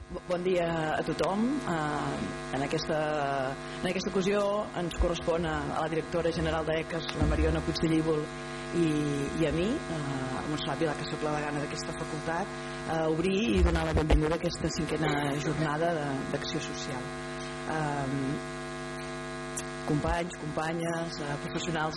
Bon dia a tothom. En aquesta ocasió ens correspon a la directora general d'ECAS, la Mariona Puigdellíbol, i a mi, a Montserrat Vilà, que soc la degana d'aquesta facultat, obrir i donar la benvinguda a aquesta 5a jornada d'acció social. Companys, companyes, professionals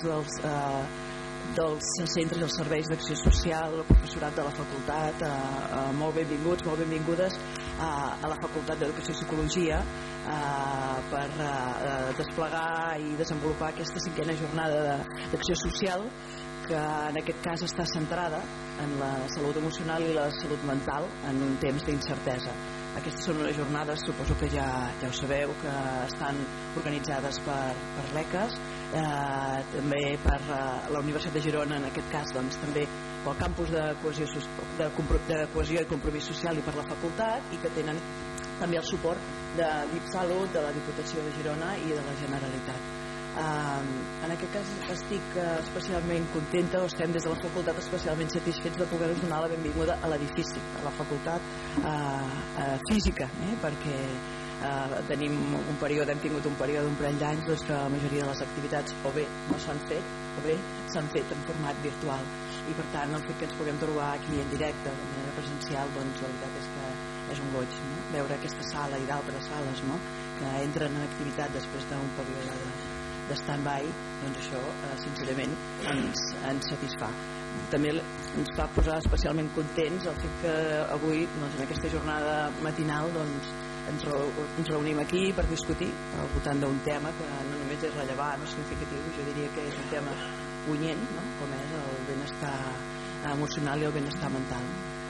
dels centres i els serveis d'acció social, el professorat de la facultat, molt benvinguts, molt benvingudes a la Facultat d'Educació i Psicologia per desplegar i desenvolupar aquesta 5a jornada d'acció social, que en aquest cas està centrada en la salut emocional i la salut mental en un temps d'incertesa. Aquestes són unes jornades, suposo que ja ho sabeu, que estan organitzades per l'ECAS, també per la Universitat de Girona, en aquest cas també pel campus de cohesió i compromís social i per la facultat, i que tenen també el suport de l'IPSalut, de la Diputació de Girona i de la Generalitat. En aquest cas estic especialment contenta, o estem des de la facultat especialment satisfets de poder-vos donar la benvinguda a l'edifici, a la facultat física, perquè tenim un període, hem tingut un període d'un parell d'anys que la majoria de les activitats o bé no s'han fet o bé s'han fet en format virtual, i per tant el fet que ens puguem trobar aquí en directe de manera presencial, doncs la veritat és que és un goig, veure aquesta sala i d'altres sales que entren en activitat després d'un període de stand-by, doncs això sincerament ens satisfà. També ens fa posar especialment contents el fet que avui, en aquesta jornada matinal, ens reunim aquí per discutir al voltant d'un tema que no només és rellevant o significatiu, jo diria que és un tema punyent, com és el benestar emocional i el benestar mental.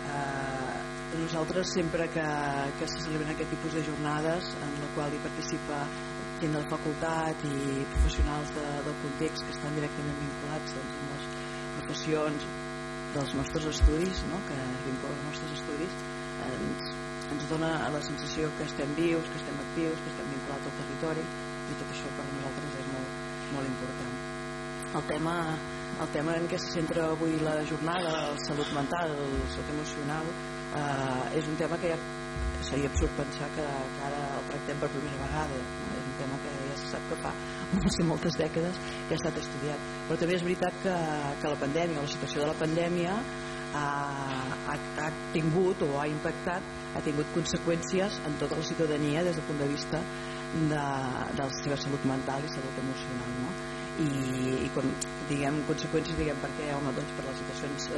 Nosaltres, sempre que se celebren aquest tipus de jornades en la qual hi participa gent de la facultat i professionals del context que estan directament vinculats amb les professions dels nostres estudis, que es vinculen als nostres estudis, ens dona la sensació que estem vius, que estem actius, que estem vinculats al territori, i tot això per nosaltres és molt important. El tema en què se centra avui la jornada, la salut mental, la salut emocional, és un tema que ja seria absurd pensar que ara el tractem per primera vegada. És un tema que ja se sap que fa moltes dècades que ha estat estudiat, però també és veritat que la pandèmia, la situació de la pandèmia ha tingut o ha impactat, ha tingut conseqüències en tota la ciutadania des del punt de vista de la seva salut mental i salut emocional, i quan diguem conseqüències, diguem perquè, doncs per les situacions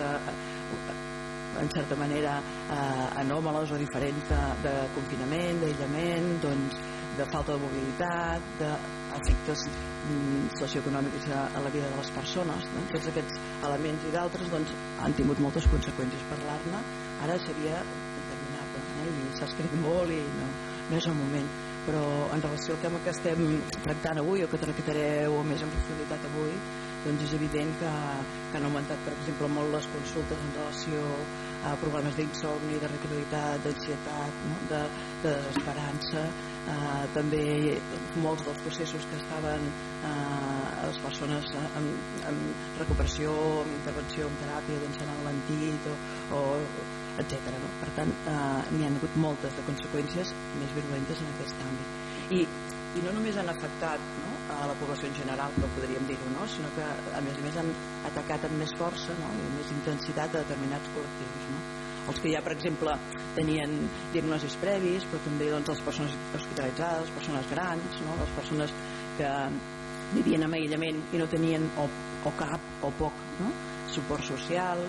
en certa manera anòmales o diferents de confinament, d'aïllament, de falta de mobilitat, d'efectes socioeconòmics a la vida de les persones, tots aquests elements i d'altres han tingut moltes conseqüències. Parlar-ne ara seria interminable, i s'ha escrit molt i no és el moment, però en relació al tema que estem tractant avui o que tractareu més en profunditat avui, doncs és evident que han augmentat, per exemple, molt les consultes en relació a problemes d'insomni, d'irritabilitat, d'ansietat, de desesperança, també molts dels processos que estaven les persones en recuperació, en intervenció, en teràpia, doncs s'han alentit, etc. Per tant, n'hi ha hagut moltes de conseqüències més virulentes en aquest àmbit. I no només han afectat a la població en general, però podríem dir-ho, sinó que a més han atacat amb més força i amb més intensitat a determinats col·lectius. Els que ja, per exemple, tenien diagnosis previs, però també les persones hospitalitzades, les persones grans, les persones que vivien en aïllament i no tenien o cap o poc suport social,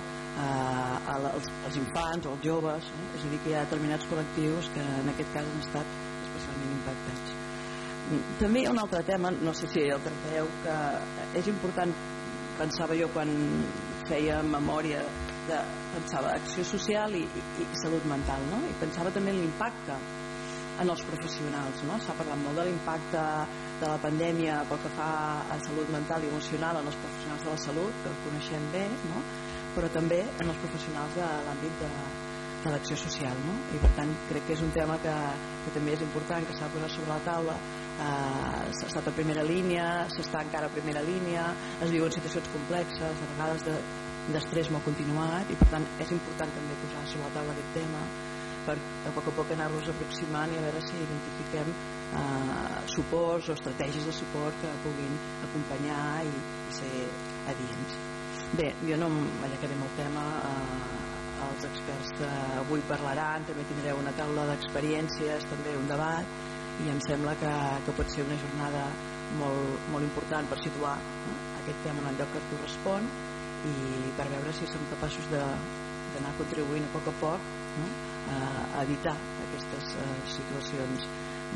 els infants o els joves, és a dir, que hi ha determinats col·lectius que en aquest cas han estat especialment impactats. També hi ha un altre tema, no sé si el tractareu, que és important, pensava jo quan feia memòria, pensava acció social i salut mental, i pensava també en l'impacte en els professionals. S'ha parlat molt de l'impacte de la pandèmia pel que fa a salut mental i emocional en els professionals de la salut, que el coneixem bé, però també en els professionals de l'àmbit de l'acció social, i per tant crec que és un tema que també és important, que s'ha de posar sobre la taula. S'ha estat a primera línia, s'està encara a primera línia, es viuen situacions complexes, a vegades d'estrès molt continuat, i per tant és important també posar sobre la taula aquest tema. per a poc anar-los aproximant i a veure si identifiquem suports o estratègies de suport que puguin acompanyar i ser adients. Bé, jo no m'allargaré amb el tema, els experts que avui parlaran, també tindreu una taula d'experiències, també un debat, i em sembla que pot ser una jornada molt important per situar aquest tema en el lloc que correspon i per veure si som capaços d'anar contribuint a poc a evitar aquestes situacions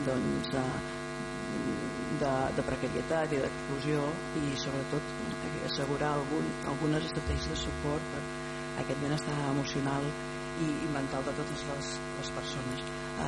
de precarietat i d'exclusió i sobretot assegurar algunes estratègies de suport per aquest benestar emocional i mental de totes les persones.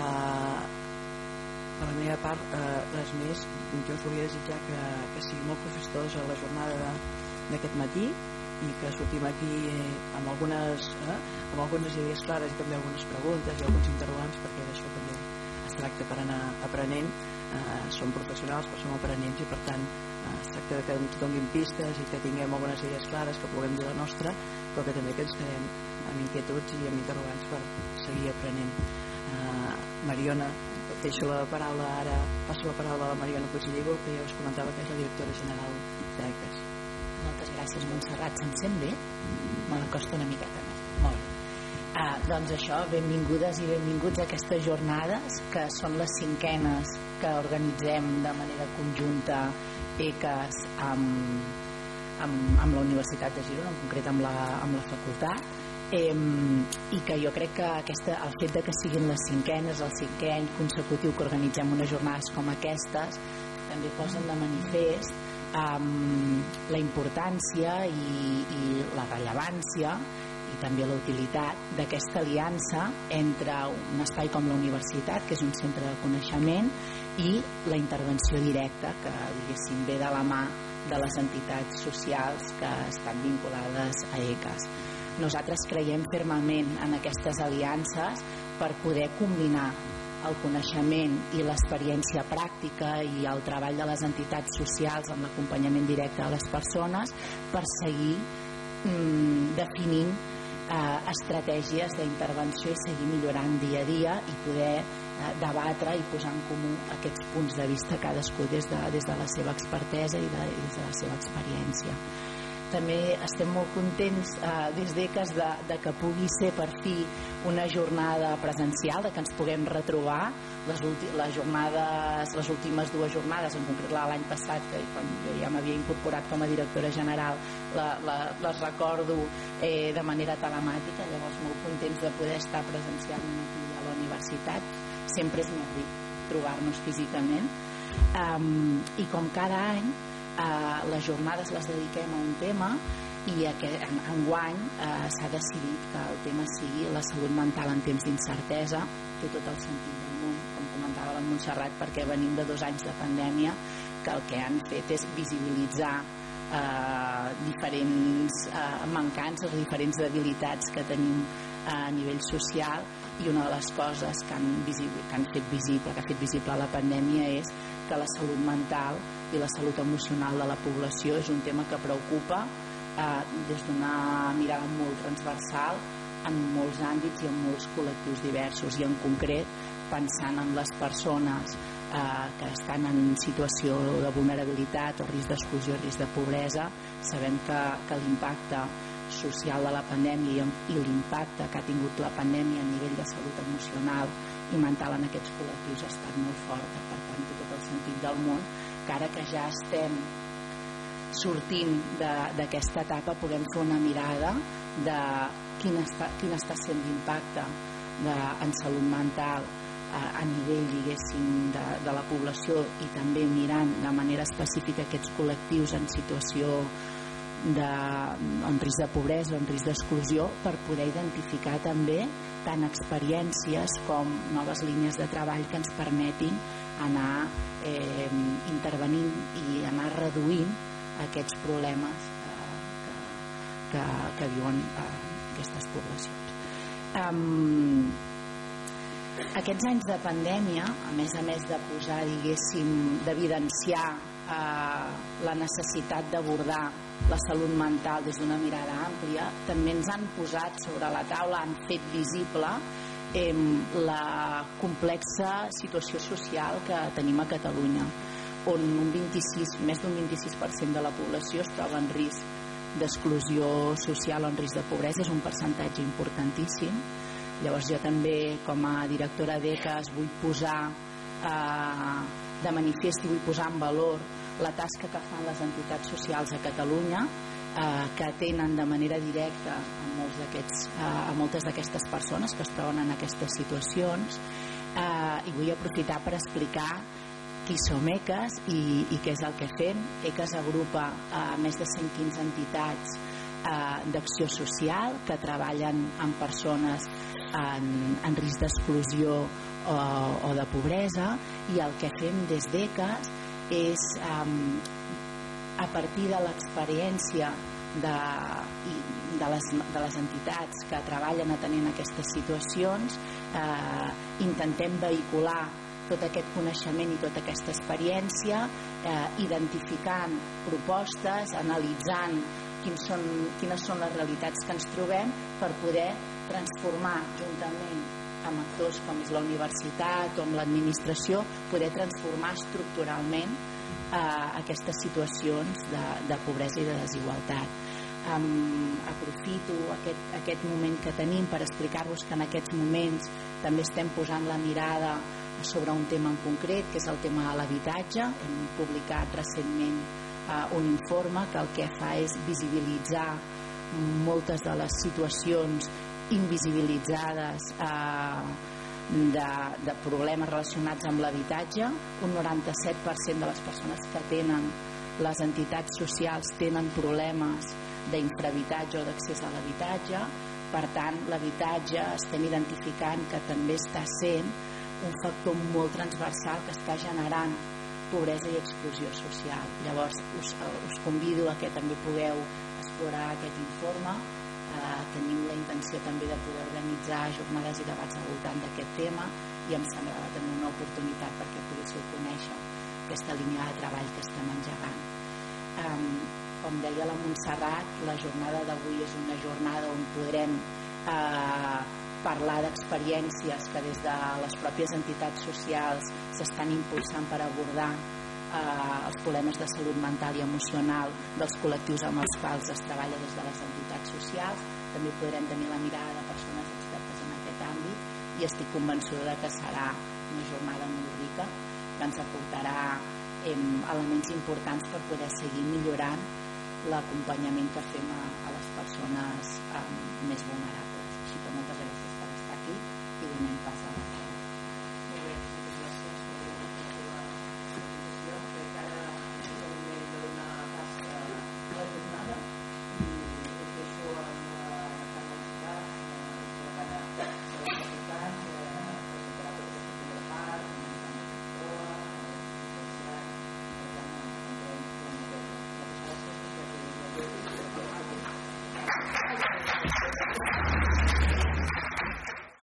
Per la meva part, res més. Jo us volia desitjar que sigui molt profitosa la jornada d'aquest matí i que sortim aquí amb algunes idees clares i també algunes preguntes i alguns interrogants, perquè d'això també es tracta per anar aprenent. Som professionals però som aprenents i per tant es tracta que ens donin pistes i que tinguem algunes idees clares que puguem dir la nostra, però que també que ens quedem amb inquietuds i amb interrogants per seguir aprenent. Mariona, deixo la paraula ara, passo la paraula a la Mariona Puigdellígol, que ja us comentava que és la directora general d'ECAS. Moltes gràcies, Montserrat. Se'm sent bé? Me l'acosto una miqueta més. Molt bé. Doncs això, benvingudes i benvinguts a aquestes jornades, que són les 5enes que organitzem de manera conjunta ECAS amb la Universitat de Girona, en concret amb la facultat, i que jo crec que el fet de que siguin les 5enes, el 5è any consecutiu que organitzem unes jornades com aquestes, també posen de manifest la importància i la rellevància i també la utilitat d'aquesta aliança entre un espai com la universitat, que és un centre de coneixement, i la intervenció directa que, diguéssim, ve de la mà de les entitats socials que estan vinculades a ECAS. Nosaltres creiem fermament en aquestes aliances per poder combinar el coneixement i l'experiència pràctica i el treball de les entitats socials amb l'acompanyament directe a les persones per seguir definint estratègies d'intervenció i seguir millorant dia a dia i poder debatre i posar en comú aquests punts de vista cadascú des de la seva expertesa i des de la seva experiència. També estem molt contents des d'ECAS de que pugui ser per fi una jornada presencial, de que ens puguem retrobar les últimes 2 jornades, en concret l'any passat, que quan jo ja m'havia incorporat com a directora general, les recordo de manera telemàtica, llavors molt contents de poder estar presencialment aquí a la universitat. Sempre és més ric trobar-nos físicament i com cada any les jornades les dediquem a un tema i enguany s'ha decidit que el tema sigui la salut mental en temps d'incertesa. Té tot el sentit del món, com comentava la Montserrat, perquè venim de 2 anys de pandèmia que el que han fet és visibilitzar diferents mancances, diferents debilitats que tenim a nivell social, i una de les coses que ha fet visible la pandèmia és que la salut mental i la salut emocional de la població és un tema que preocupa des d'una mirada molt transversal en molts àmbits i en molts col·lectius diversos, i en concret pensant en les persones que estan en situació de vulnerabilitat o risc d'exclusió, risc de pobresa. Sabem que l'impacte social de la pandèmia i l'impacte que ha tingut la pandèmia a nivell de salut emocional i mental en aquests col·lectius ha estat molt forta. Per tant, té tot el sentit del món que ara que ja estem sortint d'aquesta etapa puguem fer una mirada de quin està sent l'impacte en salut mental a nivell, diguéssim, de la població, i també mirant de manera específica aquests col·lectius en situació en risc de pobresa o en risc d'exclusió, per poder identificar també tant experiències com noves línies de treball que ens permetin anar intervenint i anar reduint aquests problemes que viuen aquestes poblacions. Aquests anys de pandèmia, a més de posar, diguéssim, d'evidenciar la necessitat d'abordar la salut mental des d'una mirada àmplia, també ens han posat sobre la taula, han fet visible la complexa situació social que tenim a Catalunya, on més d'un 26% de la població es troba en risc d'exclusió social o en risc de pobresa. És un percentatge importantíssim. Llavors jo també, com a directora d'ECAS, vull posar de manifest i vull posar en valor la tasca que fan les entitats socials a Catalunya, que atenen de manera directa a moltes d'aquestes persones que es troben en aquestes situacions, i vull aprofitar per explicar qui som ECAS i què és el que fem. ECAS agrupa més de 115 entitats d'acció social que treballen amb persones en risc d'exclusió o de pobresa, i el que fem des d'ECAS és, a partir de l'experiència de les entitats que treballen atenent aquestes situacions, intentem vehicular tot aquest coneixement i tota aquesta experiència, identificant propostes, analitzant quines són les realitats que ens trobem, per poder transformar, juntament amb actors com és la universitat o amb l'administració, poder transformar estructuralment aquestes situacions de pobresa i de desigualtat. Aprofito aquest moment que tenim per explicar-vos que en aquests moments també estem posant la mirada sobre un tema en concret, que és el tema de l'habitatge. Hem publicat recentment un informe que el que fa és visibilitzar moltes de les situacions invisibilitzades de problemes relacionats amb l'habitatge. Un 97% de les persones que tenen les entitats socials tenen problemes d'infrahabitatge o d'accés a l'habitatge. Per tant, l'habitatge estem identificant que també està sent un factor molt transversal que està generant pobresa i exclusió social. Llavors us convido a que també pugueu explorar aquest informe. Tenim la intenció també de poder organitzar jornades i debats al voltant d'aquest tema, i em semblava també una oportunitat perquè poguéssiu conèixer aquesta línia de treball que estem engegant. Com deia la Montserrat, la jornada d'avui és una jornada on podrem parlar d'experiències que des de les pròpies entitats socials s'estan impulsant per abordar els problemes de salut mental i emocional dels col·lectius amb els quals es treballa des de les entitats socials. També podrem tenir la mirada de persones expertes en aquest àmbit, i estic convençuda que serà una jornada molt rica, que ens aportarà elements importants per poder seguir millorant l'acompanyament que fem a les persones més vulnerables.